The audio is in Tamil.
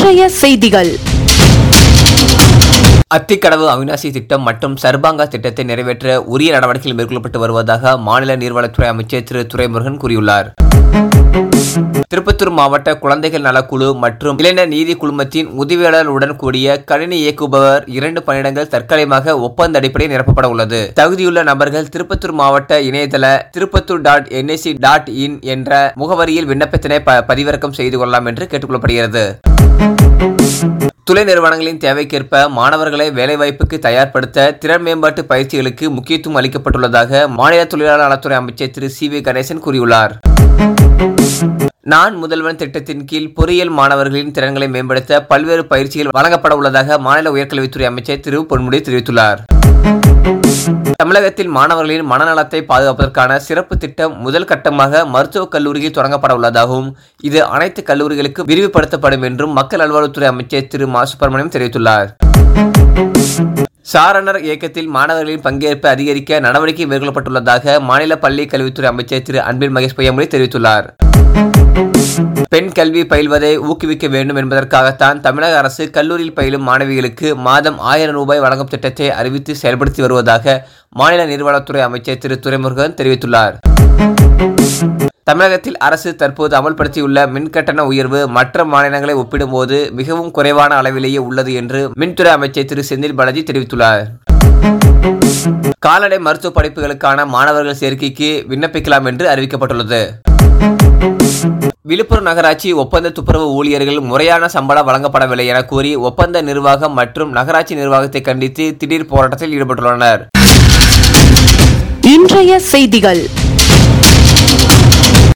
இன்றைய செய்திகள். அத்திக்கடவு அவிநாசி திட்டம் மற்றும் சர்பாங்கா திட்டத்தை நிறைவேற்ற உரிய நடவடிக்கைகள் மேற்கொள்ளப்பட்டு வருவதாக மாநில நீர்வளத்துறை அமைச்சர் திரு துரைமுருகன் கூறியுள்ளார். திருப்பத்தூர் மாவட்ட குழந்தைகள் நலக்குழு மற்றும் இளைஞர் நீதி குழுமத்தின் உதவியாளருடன் கூடிய கணினி இயக்குபவர் 2 பணியிடங்கள் தற்காலிகமாக ஒப்பந்த அடிப்படையில் நிரப்பப்பட உள்ளது. தகுதியுள்ள நபர்கள் திருப்பத்தூர் மாவட்ட இணையதள திருப்பத்தூர்.nic.in என்ற முகவரியில் விண்ணப்பத்தினை பதிவிறக்கம் செய்து கொள்ளலாம் என்று கேட்டுக்கொள்ளப்படுகிறது. துறை நிறுவனங்களின் தேவைக்கேற்ப மாணவர்களை வேலைவாய்ப்புக்கு தயார்படுத்த திறன் மேம்பாட்டு பயிற்சிகளுக்கு முக்கியத்துவம் அளிக்கப்பட்டுள்ளதாக மாநில தொழிலாளர் நலத்துறை அமைச்சர் திரு சி வி கணேசன் கூறியுள்ளார். நான் முதல்வன் திட்டத்தின் கீழ் பொறியியல் மாணவர்களின் திறன்களை மேம்படுத்த பல்வேறு பயிற்சிகள் வழங்கப்பட உள்ளதாக மாநில உயர்கல்வித்துறை அமைச்சர் திரு பொன்முடி தெரிவித்துள்ளார். தமிழகத்தில் மாணவர்களின் மனநலத்தை பாதுகாப்பதற்கான சிறப்பு திட்டம் முதல் கட்டமாக மருத்துவக் கல்லூரியில் தொடங்கப்பட உள்ளதாகவும் இது அனைத்து கல்லூரிகளுக்கும் விரிவுபடுத்தப்படும் என்றும் மக்கள் நல்வாழ்வுத்துறை அமைச்சர் திரு மா சுப்பிரமணியம் தெரிவித்துள்ளார். சாரணர் இயக்கத்தில் மாணவர்களின் பங்கேற்பை அதிகரிக்க நடவடிக்கை மேற்கொள்ளப்பட்டுள்ளதாக மாநில பள்ளி கல்வித்துறை அமைச்சர் திரு அன்பில் மகேஷ் பொய்யாமொழி தெரிவித்துள்ளார். பெண் கல்வி பயில்வதை ஊக்குவிக்க வேண்டும் என்பதற்காகத்தான் தமிழக அரசு கல்லூரியில் பயிலும் மாணவிகளுக்கு மாதம் 1000 ரூபாய் வழங்கும் திட்டத்தை அறிவித்து செயல்படுத்தி வருவதாக மாநில நீர்வளத்துறை அமைச்சர் திரு துரைமுருகன் தெரிவித்துள்ளார். தமிழகத்தில் அரசு தற்போது அமல்படுத்தியுள்ள மின்கட்டண உயர்வு மற்ற மாநிலங்களை ஒப்பிடும்போது மிகவும் குறைவான அளவிலேயே உள்ளது என்று மின்துறை அமைச்சர் திரு செந்தில் பாலாஜி தெரிவித்துள்ளார். கால்நடை மருத்துவ படிப்புகளுக்கான மாணவர்கள் சேர்க்கைக்கு விண்ணப்பிக்கலாம் என்று அறிவிக்கப்பட்டுள்ளது. விழுப்புரம் நகராட்சி ஒப்பந்த துப்புரவு ஊழியர்கள் முறையான சம்பளம் வழங்கப்படவில்லை என கூறி ஒப்பந்த நிர்வாகம் மற்றும் நகராட்சி நிர்வாகத்தை கண்டித்து திடீர் போராட்டத்தில் ஈடுபட்டுள்ளனர். இன்றைய செய்திகள்.